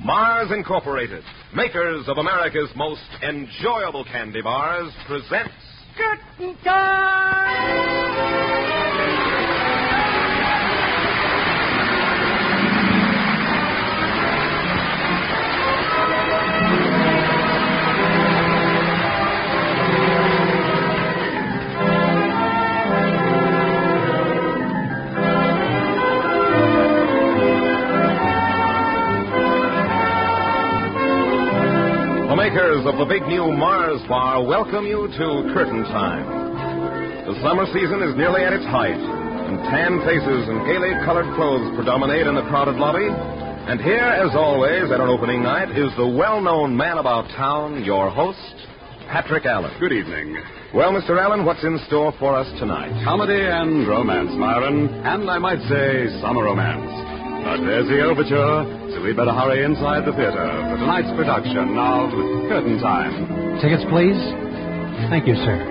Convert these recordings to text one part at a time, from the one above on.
Mars Incorporated, makers of America's most enjoyable candy bars, presents Curtain Time! The makers of the big new Mars bar welcome you to Curtain Time. The summer season is nearly at its height, and tan faces and gaily colored clothes predominate in the crowded lobby. And here, as always, at our opening night, is the well-known man about town, your host, Patrick Allen. Good evening. Well, Mr. Allen, what's in store for us tonight? Comedy and romance, Myron, and I might say summer romance. But there's the overture, so we'd better hurry inside the theater for tonight's production of Curtain Time. Tickets, please. Thank you, sir.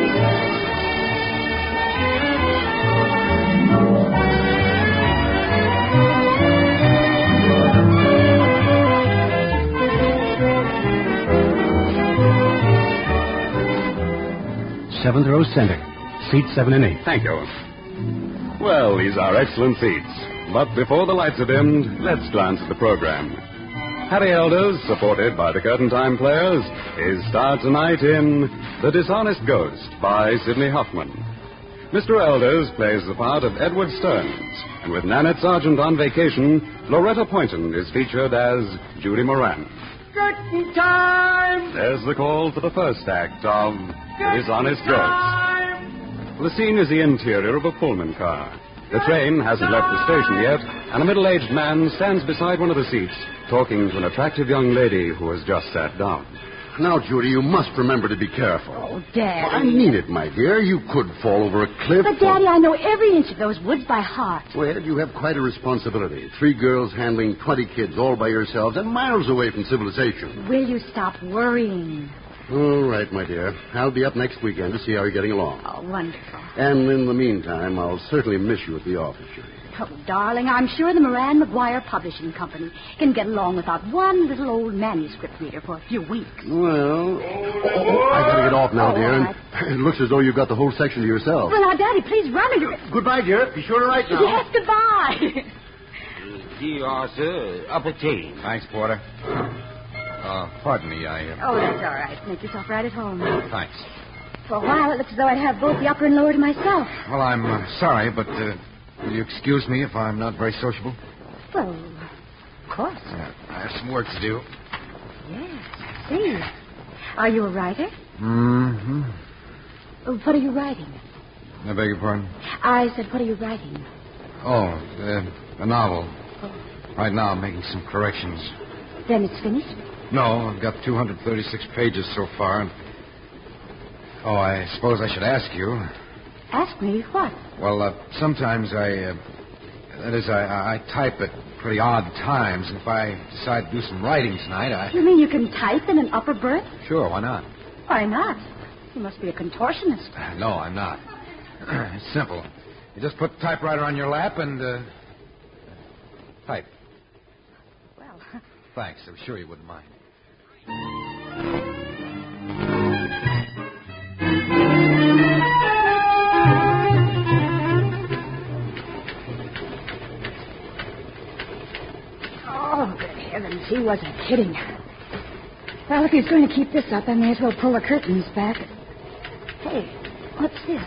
Seventh row center. Seats 7 and 8. Thank you. Well, these are excellent seats. But before the lights are dimmed, let's glance at the program. Harry Elders, supported by the Curtain Time Players, is starred tonight in The Dishonest Ghost by Sidney Hoffman. Mr. Elders plays the part of Edward Stearns, and with Nanette Sargent on vacation, Loretta Poynton is featured as Judy Moran. Curtain Time! There's the call for the first act of The Dishonest Ghost. The scene is the interior of a Pullman car. The train hasn't left the station yet, and a middle-aged man stands beside one of the seats, talking to an attractive young lady who has just sat down. Now, Judy, you must remember to be careful. Oh, Daddy. I mean it, my dear. You could fall over a cliff. But, Daddy, I know every inch of those woods by heart. Well, you have quite a responsibility. 3 girls handling 20 kids all by yourselves and miles away from civilization. Will you stop worrying? All right, my dear. I'll be up next weekend to see how you're getting along. Oh, wonderful. And in the meantime, I'll certainly miss you at the office, Judy. Oh, darling, I'm sure the Moran McGuire Publishing Company can get along without one little old manuscript reader for a few weeks. Well, I gotta get off now, dear. All right. And it looks as though you've got the whole section to yourself. Well, now, Daddy, please run into it. Goodbye, dear. Be sure to write now. Yes, goodbye. Here you are, sir. Up a tea. Thanks, Porter. Pardon me, Oh, that's all right. Make yourself right at home. Thanks. For a while, it looks as though I'd have both the upper and lower to myself. Well, I'm sorry, but will you excuse me if I'm not very sociable? Well, of course. I have some work to do. Yes, I see. Are you a writer? Mm-hmm. What are you writing? I beg your pardon? I said, what are you writing? Oh, a novel. Right now, I'm making some corrections. Then it's finished? No, I've got 236 pages so far. And... Oh, I suppose I should ask you. Ask me what? Well, sometimes I type at pretty odd times. And if I decide to do some writing tonight, You mean you can type in an upper berth? Sure, why not? Why not? You must be a contortionist. No, I'm not. It's simple. You just put the typewriter on your lap and type. Well... Thanks. I'm sure you wouldn't mind. Oh, good heavens, he wasn't kidding. Well, if he's going to keep this up, I may as well pull the curtains back. Hey, what's this?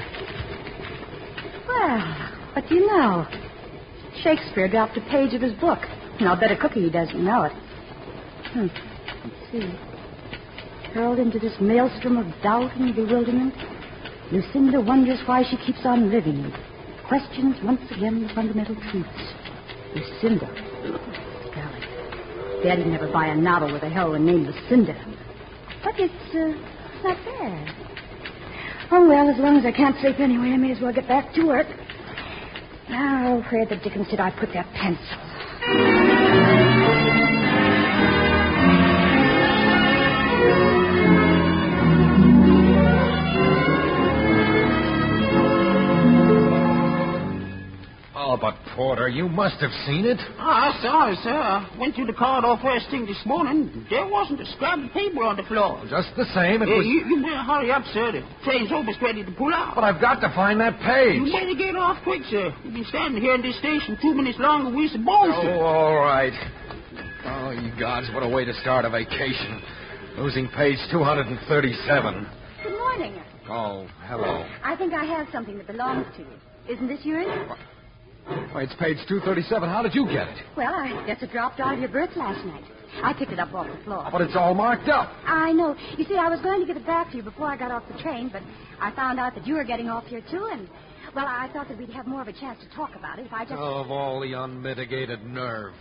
Well, what do you know? Shakespeare dropped a page of his book. And I'll bet a cookie he doesn't know it. Let's see. Hurled into this maelstrom of doubt and bewilderment, Lucinda wonders why she keeps on living. Questions once again the fundamental truths. Lucinda. Golly. Daddy'd never buy a novel with a heroine named Lucinda. But it's not bad. Oh, well, as long as I can't sleep anyway, I may as well get back to work. Now, where the dickens did I put that pencil? Oh, but Porter. You must have seen it. I saw it, sir. Went through the corridor first thing this morning. There wasn't a scrap of paper on the floor. Just the same, it was... You better hurry up, sir. The train's almost ready to pull out. But I've got to find that page. You better get off quick, sir. You've been standing here in this station 2 minutes longer than we supposed to. Oh, all right. Oh, you gods, what a way to start a vacation. Losing page 237. Good morning. Oh, hello. I think I have something that belongs to you. Isn't this yours? Wait, it's page 237. How did you get it? Well, I guess it dropped out of your berth last night. I picked it up off the floor. But it's all marked up. I know. You see, I was going to give it back to you before I got off the train, but I found out that you were getting off here, too, and, well, I thought that we'd have more of a chance to talk about it if I just... Of all the unmitigated nerve.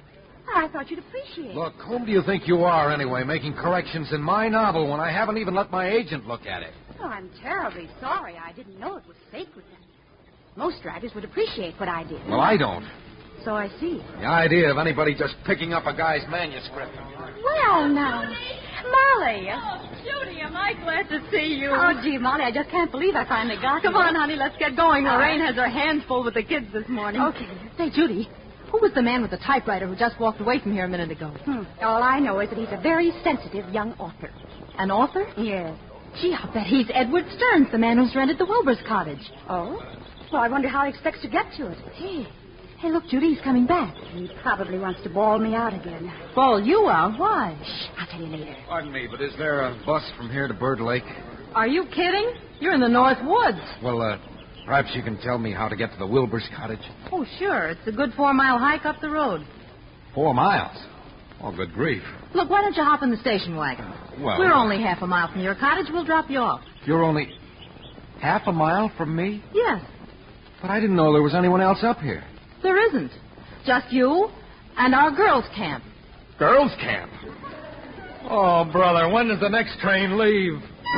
I thought you'd appreciate it. Look, whom do you think you are, anyway, making corrections in my novel when I haven't even let my agent look at it? Oh, I'm terribly sorry. I didn't know it was sacred. Most writers would appreciate what I did. Well, I don't. So I see. The idea of anybody just picking up a guy's manuscript. Well, now, Molly. Oh, Judy, am I glad to see you. Oh, gee, Molly, I just can't believe I finally got you. Come on, honey, let's get going. Lorraine has her hands full with the kids this morning. Okay. Say, Judy, who was the man with the typewriter who just walked away from here a minute ago? All I know is that he's a very sensitive young author. An author? Yes. Gee, I'll bet he's Edward Stearns, the man who's rented the Wilbur's cottage. Oh? Well, I wonder how he expects to get to it. Hey, look, Judy, he's coming back. He probably wants to bawl me out again. Bawl you out? Why? Shh, I'll tell you later. Pardon me, but is there a bus from here to Bird Lake? Are you kidding? You're in the North Woods. Well, perhaps you can tell me how to get to the Wilbur's cottage. Oh, sure. It's a good 4-mile hike up the road. 4 miles? Oh, good grief. Look, why don't you hop in the station wagon? Well... We're only half a mile from your cottage. We'll drop you off. You're only half a mile from me? Yes. But I didn't know there was anyone else up here. There isn't. Just you and our girls' camp. Girls' camp? Oh, brother, when does the next train leave?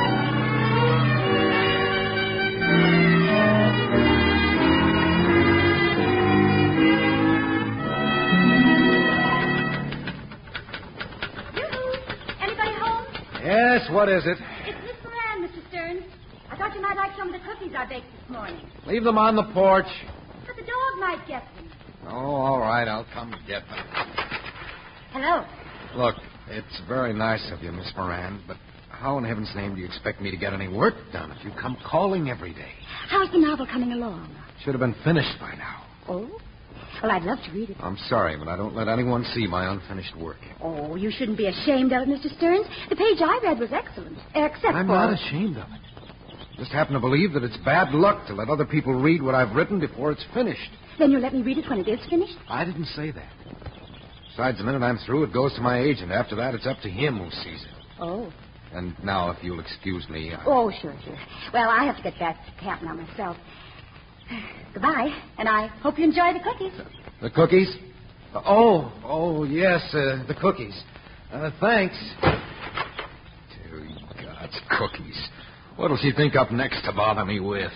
Anybody home? Yes, what is it? It's Miss Moran, Mr. Stearns. I thought you might like some of the cookies I baked this morning. Leave them on the porch. But the dog might get them. Oh, all right, I'll come get them. Hello. Look, it's very nice of you, Miss Moran, but how in heaven's name do you expect me to get any work done if you come calling every day? How's the novel coming along? Should have been finished by now. Oh? Well, I'd love to read it. I'm sorry, but I don't let anyone see my unfinished work. Oh, you shouldn't be ashamed of it, Mr. Stearns. The page I read was excellent, except I'm for... not ashamed of it. Just happen to believe that it's bad luck to let other people read what I've written before it's finished. Then you'll let me read it when it is finished? I didn't say that. Besides, the minute I'm through, it goes to my agent. After that, it's up to him who sees it. Oh. And now, if you'll excuse me... Oh, sure. Well, I have to get back to camp now myself. Goodbye, and I hope you enjoy the cookies. The cookies? Oh, yes, the cookies. Thanks. Dear God's cookies. What'll she think up next to bother me with?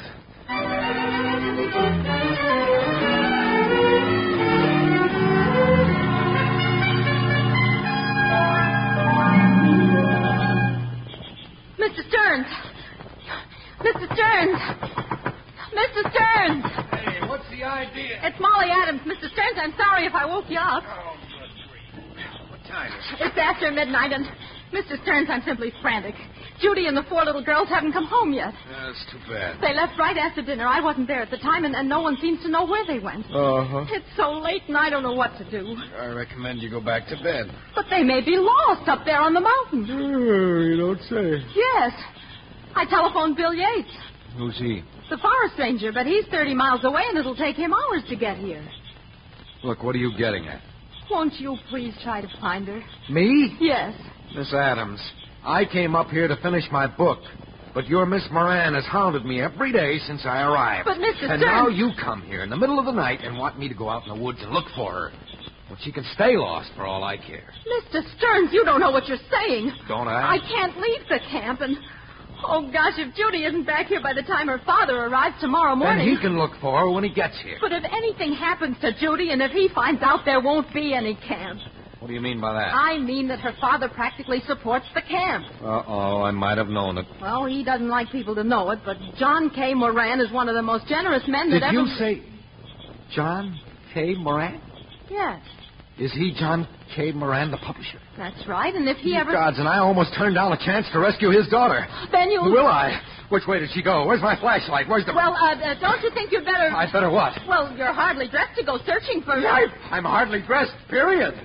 Mr. Stearns! Mr. Stearns! Mr. Stearns! Hey, what's the idea? It's Molly Adams. Mr. Stearns, I'm sorry if I woke you up. Oh, good grief. What time is it? It's after midnight, and Mr. Stearns, I'm simply frantic. Judy and the 4 little girls haven't come home yet. That's too bad. They left right after dinner. I wasn't there at the time, and no one seems to know where they went. Uh-huh. It's so late, and I don't know what to do. I recommend you go back to bed. But they may be lost up there on the mountain. You don't say. Yes. I telephoned Bill Yates, Who's he? the forest ranger, but he's 30 miles away, and it'll take him hours to get here. Look, what are you getting at? Won't you please try to find her? Me? Yes. Miss Adams, I came up here to finish my book, but your Miss Moran has hounded me every day since I arrived. But, Mr. And Stearns... now you come here in the middle of the night and want me to go out in the woods and look for her. Well, she can stay lost for all I care. Mr. Stearns, you don't know what you're saying. Don't I? I can't leave the camp, and... Oh, gosh, if Judy isn't back here by the time her father arrives tomorrow Then morning... he can look for her when he gets here. But if anything happens to Judy, and if he finds out, there won't be any camp. What do you mean by that? I mean that her father practically supports the camp. Uh-oh, I might have known it. Well, he doesn't like people to know it, but John K. Moran is one of the most generous men that Did ever... you say John K. Moran? Yes, Is he John K. Moran, the publisher? That's right, and if he You ever... gods, and I almost turned down a chance to rescue his daughter. Then you... Will I? Which way did she go? Where's my flashlight? Where's the... Well, don't you think you'd better... I better what? Well, you're hardly dressed to go searching for... I'm hardly dressed, period.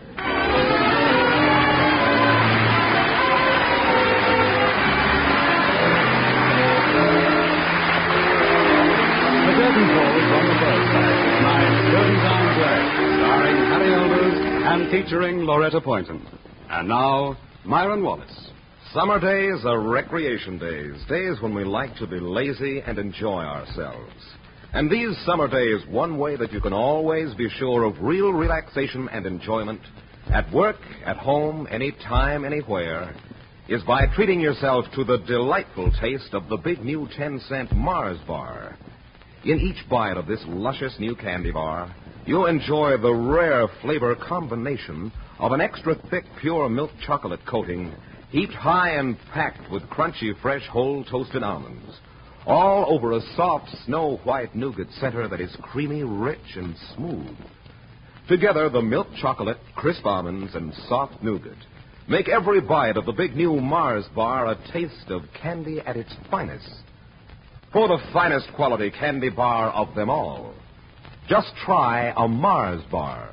The curtain falls on the first act of tonight's Curtain Time Play, starring Harry Elders and featuring Loretta Poynton. And now, Myron Wallace. Summer days are recreation days, days when we like to be lazy and enjoy ourselves. And these summer days, one way that you can always be sure of real relaxation and enjoyment, at work, at home, any time, anywhere, is by treating yourself to the delightful taste of the big new 10-cent Mars bar. In each bite of this luscious new candy bar, you enjoy the rare flavor combination of an extra thick, pure milk chocolate coating heaped high and packed with crunchy, fresh, whole toasted almonds, all over a soft, snow-white nougat center that is creamy, rich, and smooth. Together, the milk chocolate, crisp almonds, and soft nougat make every bite of the big new Mars bar a taste of candy at its finest. For the finest quality candy bar of them all, just try a Mars bar.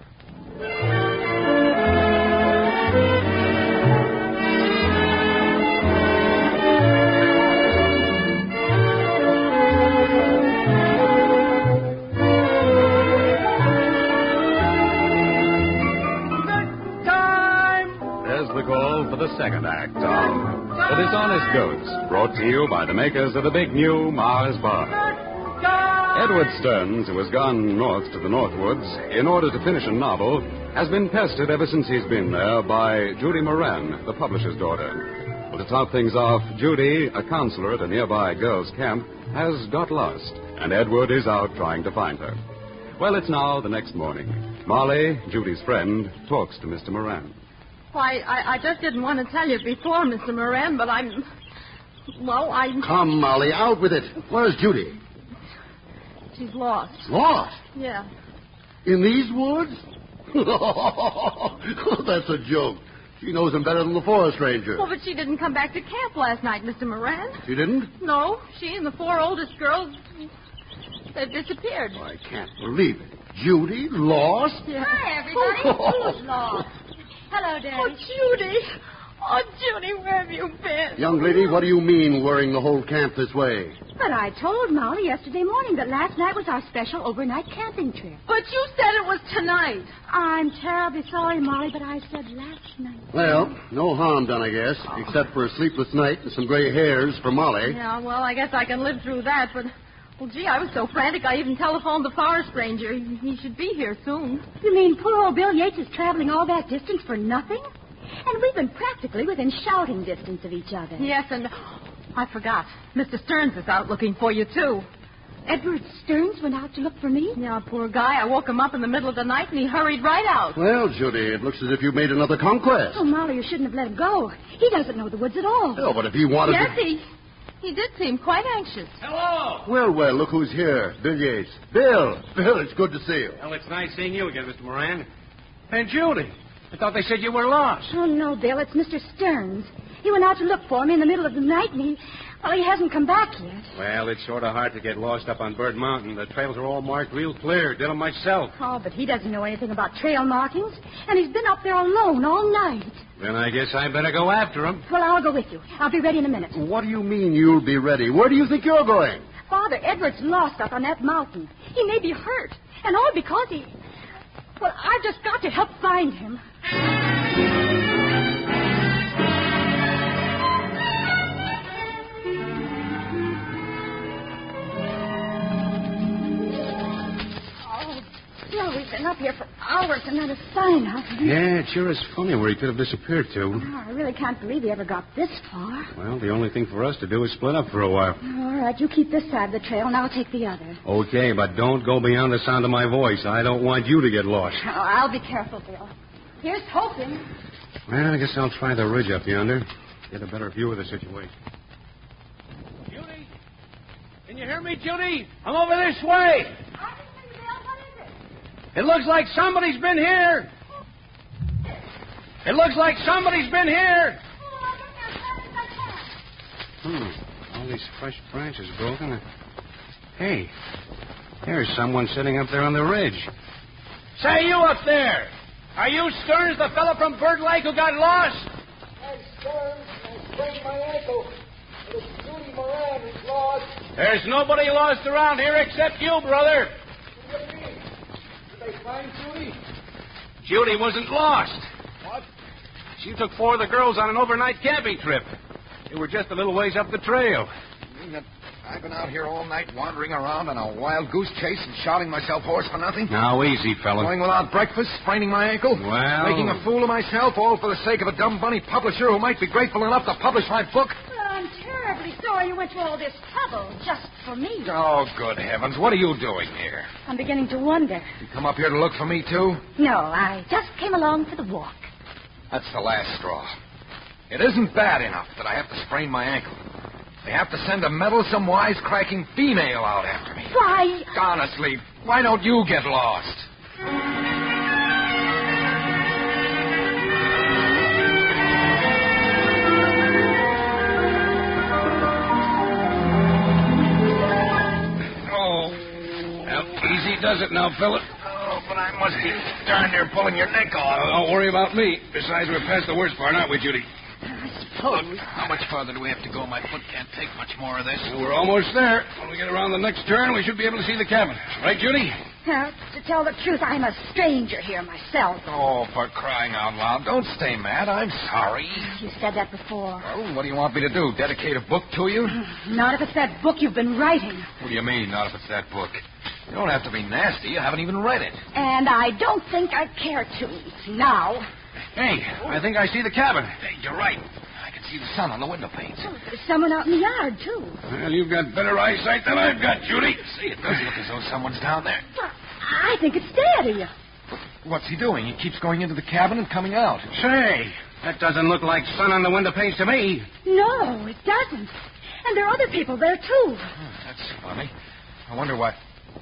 There's the call for the second act of The Dishonest Goats, brought to you by the makers of the big new Mars bar. Edward Stearns, who has gone north to the Northwoods in order to finish a novel, has been pestered ever since he's been there by Judy Moran, the publisher's daughter. Well, to top things off, Judy, a counselor at a nearby girls' camp, has got lost, and Edward is out trying to find her. Well, it's now the next morning. Molly, Judy's friend, talks to Mr. Moran. Why, I just didn't want to tell you before, Mr. Moran, but I'm... Well, Come, Molly, out with it. Where's Judy? She's lost. Lost? Yeah. In these woods? That's a joke. She knows him better than the forest ranger. Well, but she didn't come back to camp last night, Mr. Moran. She didn't? No, she and the 4 oldest girls, they've disappeared. I can't believe it. Judy lost? Yeah. Hi, everybody. Who's lost? Hello, Daddy. Oh, Judy. Oh, Judy, where have you been? Young lady, what do you mean worrying the whole camp this way? But I told Molly yesterday morning that last night was our special overnight camping trip. But you said it was tonight. I'm terribly sorry, Molly, but I said last night. Well, no harm done, I guess, except for a sleepless night and some gray hairs for Molly. Yeah, well, I guess I can live through that, but... Well, gee, I was so frantic I even telephoned the forest ranger. He should be here soon. You mean poor old Bill Yates is traveling all that distance for nothing? And we've been practically within shouting distance of each other. Yes, and I forgot. Mr. Stearns is out looking for you, too. Edward Stearns went out to look for me? Yeah, poor guy. I woke him up in the middle of the night, and he hurried right out. Well, Judy, it looks as if you made another conquest. Oh, Molly, you shouldn't have let him go. He doesn't know the woods at all. Oh, but if he wanted Yes, to... he did seem quite anxious. Hello. Well, look who's here. Bill Yates. Bill, it's good to see you. Well, it's nice seeing you again, Mr. Moran. And Judy, I thought they said you were lost. Oh, no, Bill, it's Mr. Stearns. He went out to look for me in the middle of the night, and he hasn't come back yet. Well, it's sort of hard to get lost up on Bird Mountain. The trails are all marked real clear. Did them myself. Oh, but he doesn't know anything about trail markings, and he's been up there alone all night. Then I guess I better go after him. Well, I'll go with you. I'll be ready in a minute. What do you mean you'll be ready? Where do you think you're going? Father, Edward's lost up on that mountain. He may be hurt, and all because he... Well, I've just got to help find him. Well, we've been up here for hours and not a sign of him. Yeah, it sure is funny where he could have disappeared to. Oh, I really can't believe he ever got this far. Well, the only thing for us to do is split up for a while. All right, you keep this side of the trail, and I'll take the other. Okay, but don't go beyond the sound of my voice. I don't want you to get lost. Oh, I'll be careful, Bill. Here's hoping. Well, I guess I'll try the ridge up yonder. Get a better view of the situation. Judy? Can you hear me, Judy? I'm over this way. It looks like somebody's been here. It looks like somebody's been here. All these fresh branches broken. Hey, there's someone sitting up there on the ridge. Say, you up there. Are you Stearns, the fellow from Bird Lake who got lost? I'm Stearns. I sprained my ankle. It's Judy Moran who's lost. There's nobody lost around here except you, brother. What do you mean? Did they find Judy? Judy wasn't lost. What? She took 4 of the girls on an overnight camping trip. They were just a little ways up the trail. You mean that I've been out here all night wandering around on a wild goose chase and shouting myself hoarse for nothing? Now, easy, fella. Going without breakfast, spraining my ankle? Well... Making a fool of myself, all for the sake of a dumb bunny publisher who might be grateful enough to publish my book? Well, I'm terribly sorry you went to all this trouble just for me. Oh, good heavens. What are you doing here? I'm beginning to wonder. You come up here to look for me, too? No, I just came along for the walk. That's the last straw. It isn't bad enough that I have to sprain my ankle. They have to send a meddlesome, wisecracking female out after me. Why? Honestly, why don't you get lost? Oh. Well, easy does it now, fella. Oh, but I must be darn near pulling your neck off. Don't worry about me. Besides, we're past the worst part, aren't we, Judy? Look, how much farther do we have to go? My foot can't take much more of this. Well, we're almost there. When we get around the next turn, we should be able to see the cabin. Right, Judy? Now, to tell the truth, I'm a stranger here myself. Oh, for crying out loud. Don't stay mad. I'm sorry. You said that before. Well, what do you want me to do? Dedicate a book to you? Not if it's that book you've been writing. What do you mean, not if it's that book? You don't have to be nasty. You haven't even read it. And I don't think I care to now. Hey, I think I see the cabin. Hey, you're right. I can see the sun on the window panes. Oh, there's someone out in the yard, too. Well, you've got better eyesight than I've got, Judy. See, it does look as though someone's down there. Well, I think it's Daddy. What's he doing? He keeps going into the cabin and coming out. Say, that doesn't look like sun on the window panes to me. No, it doesn't. And there are other people there, too. Oh, that's funny. I wonder what...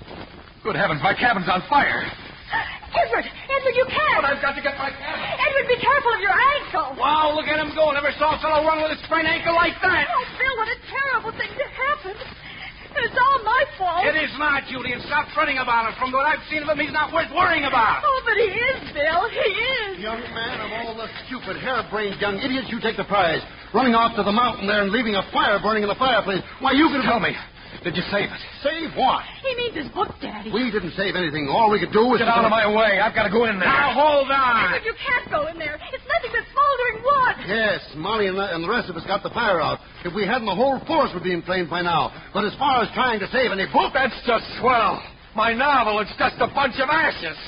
Good heavens, my cabin's on fire. Edward, you can't. But I've got to get my cabin. Edward, be careful of your ankle. Wow, look at him go. Never saw a fellow run with a sprained ankle like that. Oh, Bill, what a terrible thing to happen. It's all my fault. It is not, Judy, and stop fretting about it. From what I've seen of him, he's not worth worrying about. Oh, but he is, Bill. He is. Young man, of all the stupid, harebrained young idiots, you take the prize. Running off to the mountain there and leaving a fire burning in the fireplace. Why, you could Tell me, did you save it? Save what? He means his book, Daddy. We didn't save anything. All we could do was... Get out of my way. I've got to go in there. Now, hold on. Edward, you can't go in there. It's nothing but smoldering wood. Yes, Molly and the rest of us got the fire out. If we hadn't, the whole force would be in flames by now. But as far as trying to save any book... That's just swell. My novel, it's just a bunch of ashes.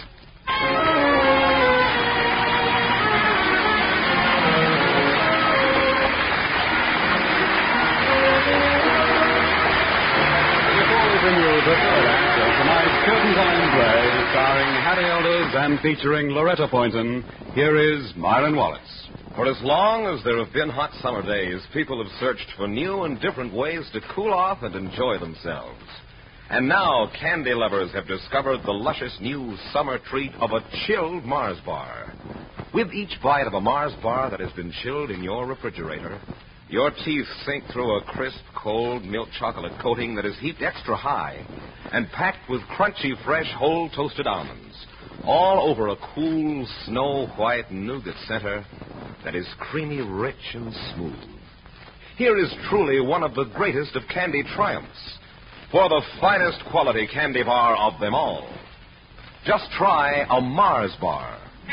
Continue the third act of tonight's Curtain Time play, starring Hattie Elders and featuring Loretta Poynton. Here is Myron Wallace. For as long as there have been hot summer days, people have searched for new and different ways to cool off and enjoy themselves. And now candy lovers have discovered the luscious new summer treat of a chilled Mars bar. With each bite of a Mars bar that has been chilled in your refrigerator, your teeth sink through a crisp, cold milk chocolate coating that is heaped extra high and packed with crunchy, fresh, whole toasted almonds, all over a cool, snow-white nougat center that is creamy, rich, and smooth. Here is truly one of the greatest of candy triumphs, for the finest quality candy bar of them all. Just try a Mars bar.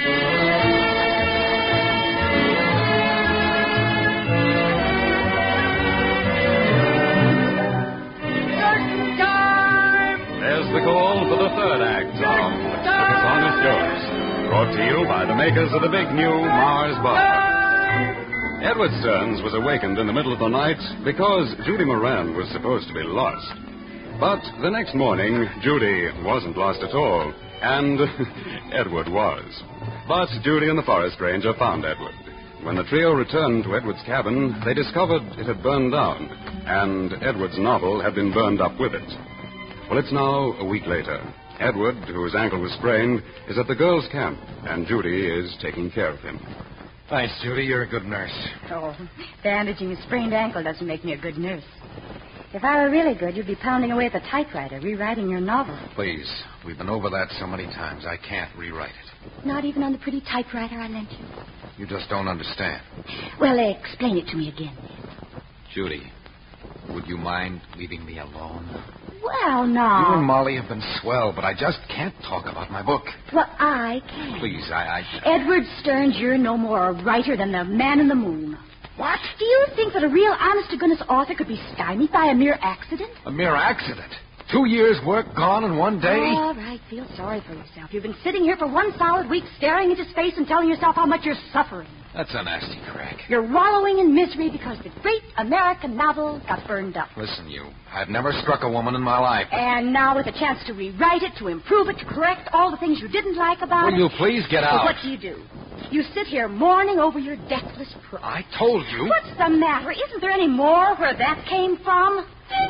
There's the call for the third act of The Song is Yours, brought to you by the makers of the big new Mars bar. Edward Stearns was awakened in the middle of the night because Judy Moran was supposed to be lost. But the next morning, Judy wasn't lost at all, and Edward was. But Judy and the forest ranger found Edward. When the trio returned to Edward's cabin, they discovered it had burned down, and Edward's novel had been burned up with it. Well, it's now a week later, Edward, whose ankle was sprained, is at the girls' camp, and Judy is taking care of him. Thanks, Judy. You're a good nurse. Oh, bandaging a sprained ankle doesn't make me a good nurse. If I were really good, you'd be pounding away at the typewriter, rewriting your novel. Please. We've been over that so many times. I can't rewrite it. Not even on the pretty typewriter I lent you? You just don't understand. Well, explain it to me again. Judy, would you mind leaving me alone? Well, now. You and Molly have been swell, but I just can't talk about my book. Well, I can. Please, Edward Stearns, you're no more a writer than the man in the moon. What? Do you think that a real honest-to-goodness author could be stymied by a mere accident? A mere accident? 2 years' work gone in one day? All right, feel sorry for yourself. You've been sitting here for 1 solid week staring into space and telling yourself how much you're suffering. That's a nasty crack. You're wallowing in misery because the great American novel got burned up. Listen, you. I've never struck a woman in my life. And now with a chance to rewrite it, to improve it, to correct all the things you didn't like about it... Will you please get out? What do? You sit here mourning over your deathless prose. I told you. What's the matter? Isn't there any more where that came from?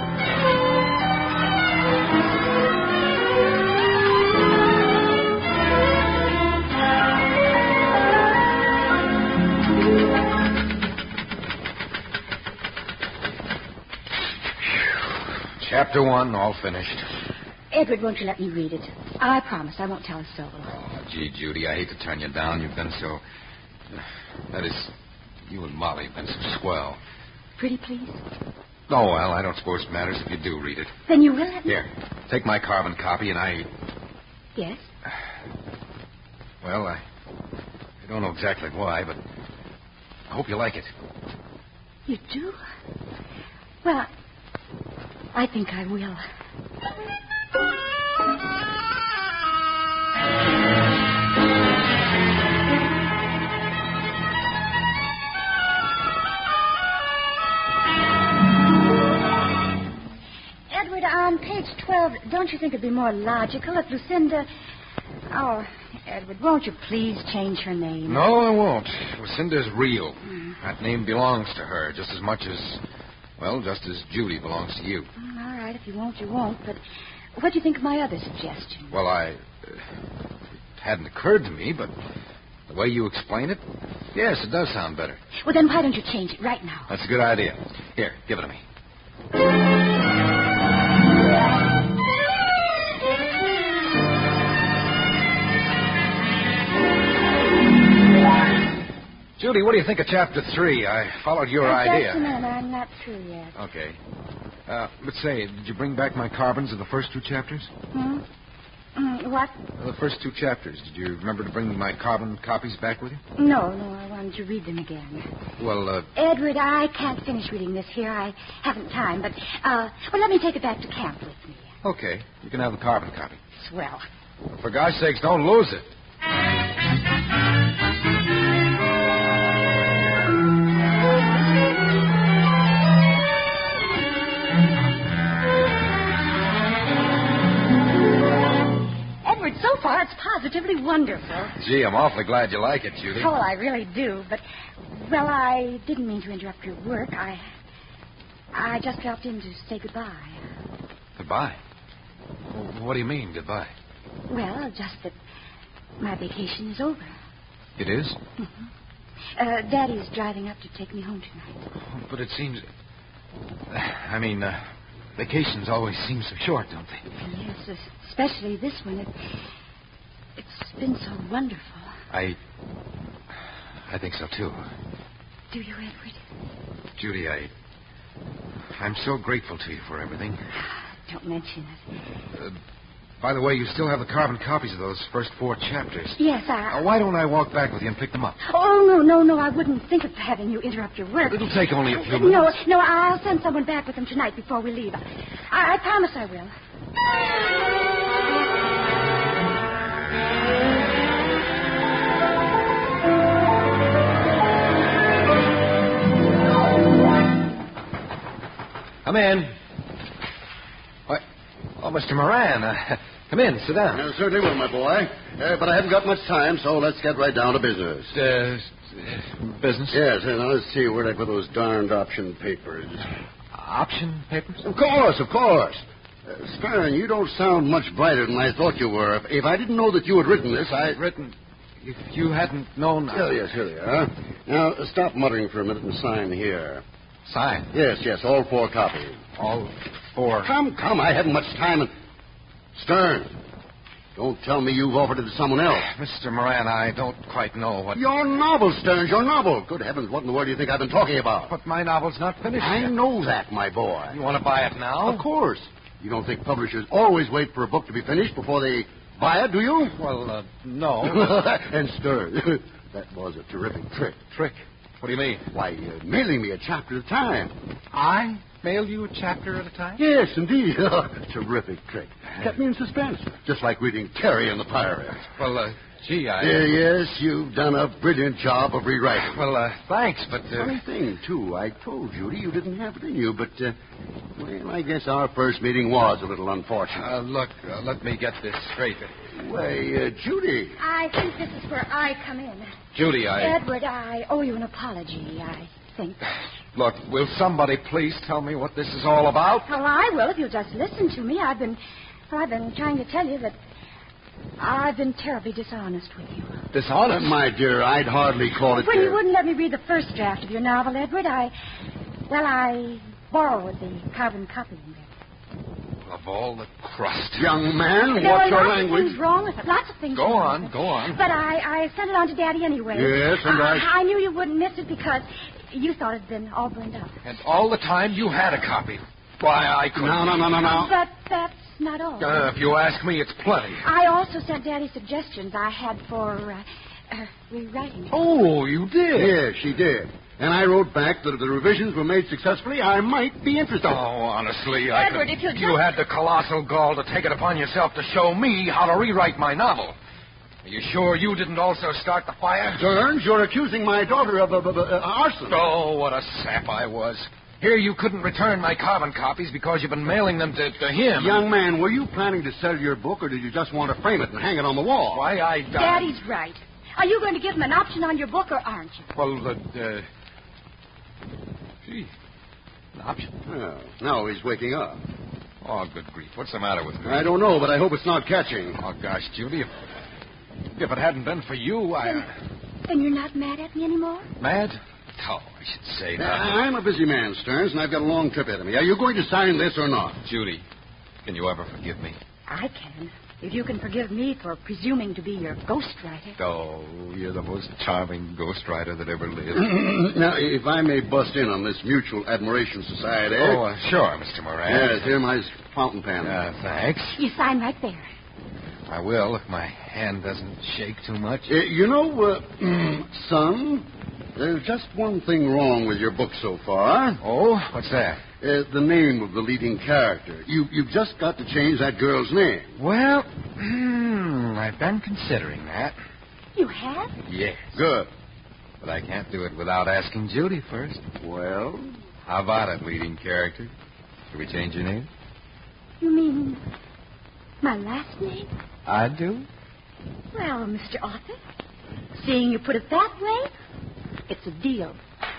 Chapter 1, all finished. Edward, won't you let me read it? I promise I won't tell a soul. Oh, gee, Judy, I hate to turn you down. You've been so... That is, you and Molly have been so swell. Pretty please? Oh, well, I don't suppose it matters if you do read it. Then you will let me... Here, take my carbon copy and I... Yes? Well, I don't know exactly why, but I hope you like it. You do? Well, I think I will. Edward, on page 12, don't you think it'd be more logical if Lucinda... Oh, Edward, won't you please change her name? No, I won't. Lucinda's real. That name belongs to her just as much as... Well, just as Judy belongs to you. All right, if you won't, you won't. But what do you think of my other suggestion? Well, it hadn't occurred to me, but the way you explain it, yes, it does sound better. Well, then why don't you change it right now? That's a good idea. Here, give it to me. Judy, what do you think of Chapter 3? I followed your idea. Just a minute, I'm not through yet. Okay. But say, did you bring back my carbons of the first 2 chapters? What? The first 2 chapters. Did you remember to bring my carbon copies back with you? No, I wanted to read them again. Well, Edward, I can't finish reading this here. I haven't time, but, well, let me take it back to camp with me. Okay. You can have the carbon copy. Swell. For God's sakes, don't lose it. So far, it's positively wonderful. Gee, I'm awfully glad you like it, Judy. Oh, I really do. But, well, I didn't mean to interrupt your work. I just dropped in to say goodbye. Goodbye? What do you mean, goodbye? Well, just that my vacation is over. It is? Mm-hmm. Daddy's driving up to take me home tonight. Oh, but it seems... I mean, vacations always seem so short, don't they? Yes, especially this one. It's been so wonderful. I think so, too. Do you, Edward? Judy, I'm so grateful to you for everything. Don't mention it. By the way, you still have the carbon copies of those first 4 chapters. Yes, why don't I walk back with you and pick them up? Oh, no, I wouldn't think of having you interrupt your work. It'll take only a few minutes. No, I'll send someone back with them tonight before we leave. I promise I will. Come in. What? Oh, Mr. Moran. Come in. Sit down. Certainly will, my boy. But I haven't got much time, so let's get right down to business. Business? Yes, and now let's see where'd I put those darned option papers. Option papers? Of course. Stern, you don't sound much brighter than I thought you were. If I didn't know that you had written this, Written? If you hadn't known... Yes, here they are. Now, stop muttering for a minute and sign here. Sign? Yes, all 4 copies. All 4. Come, I haven't much time. Stern, don't tell me you've offered it to someone else. Mr. Moran, I don't quite know what... Your novel, Stearns, your novel. Good heavens, what in the world do you think I've been talking about? But my novel's not finished I yet. know that, my boy. You want to buy it now? Of course. You don't think publishers always wait for a book to be finished before they buy it, do you? Well, no. And Stearns, that was a terrific trick. Trick? What do you mean? Why, mailing me a chapter at a time. I mail you a chapter at a time? Yes, indeed. Terrific trick. Kept me in suspense, just like reading Terry and the Pirates. Well, gee, Yes, you've done a brilliant job of rewriting. Well, thanks, but... Funny thing, too. I told Judy you didn't have it in you, but, well, I guess our first meeting was a little unfortunate. Look, let me get this straight. Why, Judy. I think this is where I come in. Judy, Edward, I owe you an apology, I think. Look, will somebody please tell me what this is all about? Well, I will if you'll just listen to me. I've been trying to tell you that I've been terribly dishonest with you. Dishonest? My dear, I'd hardly call it... When you wouldn't let me read the first draft of your novel, Edward, I borrowed the carbon copy. Of all the crust. Young man, There what's were your lots language? of things wrong with it. Lots of things Go wrong with it. on. But I sent it on to Daddy anyway. Yes, and I knew you wouldn't miss it because you thought it had been all burned up. And all the time you had a copy. Why, I couldn't... No. But that's not all. If you ask me, it's plenty. I also sent Daddy suggestions I had for rewriting it. Oh, you did? Yes, she did. And I wrote back that if the revisions were made successfully, I might be interested. Oh, honestly, Edward, if you'll just... You had the colossal gall to take it upon yourself to show me how to rewrite my novel. Are you sure you didn't also start the fire? Stearns, you're accusing my daughter of arson. Oh, what a sap I was. Here you couldn't return my carbon copies because you've been mailing them to him. Young man, were you planning to sell your book, or did you just want to frame it and hang it on the wall? Why, Daddy's right. Are you going to give him an option on your book, or aren't you? Well, gee, an option? Well, now he's waking up. Oh, good grief. What's the matter with me? I don't know, but I hope it's not catching. Oh, gosh, Judy, if it hadn't been for you, Then you're not mad at me anymore? Mad? Oh, I should say not. I'm a busy man, Stearns, and I've got a long trip ahead of me. Are you going to sign this or not? Judy, can you ever forgive me? I can. If you can forgive me for presuming to be your ghostwriter. Oh, you're the most charming ghostwriter that ever lived. Now, if I may bust in on this Mutual Admiration Society. Oh, sure, Mr. Moran. Yes, here, my fountain pen. Thanks. You sign right there. I will, if my hand doesn't shake too much. Son, there's just one thing wrong with your book so far. Oh, what's that? The name of the leading character. You've just got to change that girl's name. Well, I've been considering that. You have? Yes. Good. But I can't do it without asking Judy first. Well? How about it, leading character? Should we change your name? You mean my last name? I do. Well, Mr. Arthur, seeing you put it that way, it's a deal.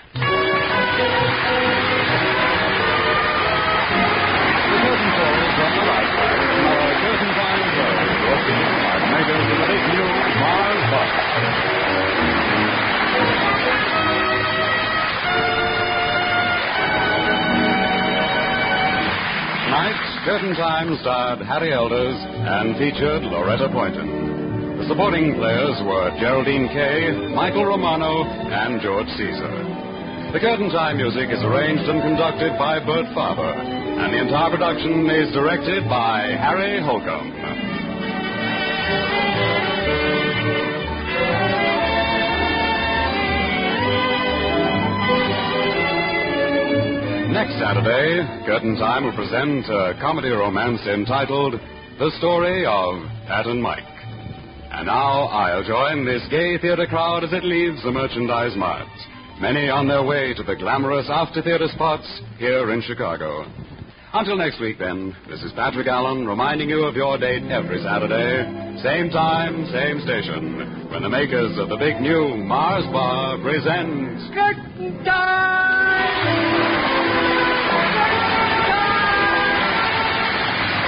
Tonight's Curtain Time starred Harry Elders and featured Loretta Poynton. The supporting players were Geraldine Kay, Michael Romano, and George Caesar. The Curtain Time music is arranged and conducted by Bert Farber, and the entire production is directed by Harry Holcomb. Next Saturday, Curtain Time will present a comedy romance entitled The Story of Pat and Mike. And now I'll join this gay theater crowd as it leaves the Merchandise Mart. Many on their way to the glamorous after-theater spots here in Chicago. Until next week, then, this is Patrick Allen reminding you of your date every Saturday, same time, same station, when the makers of the big new Mars Bar present Curtain Time!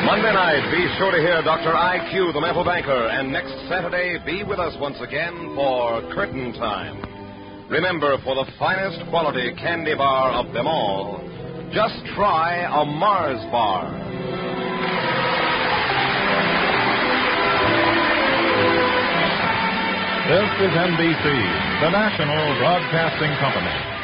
Monday night, be sure to hear Dr. I.Q., the mental banker, and next Saturday, be with us once again for Curtain Time. Remember, for the finest quality candy bar of them all, just try a Mars bar. This is NBC, the national broadcasting company.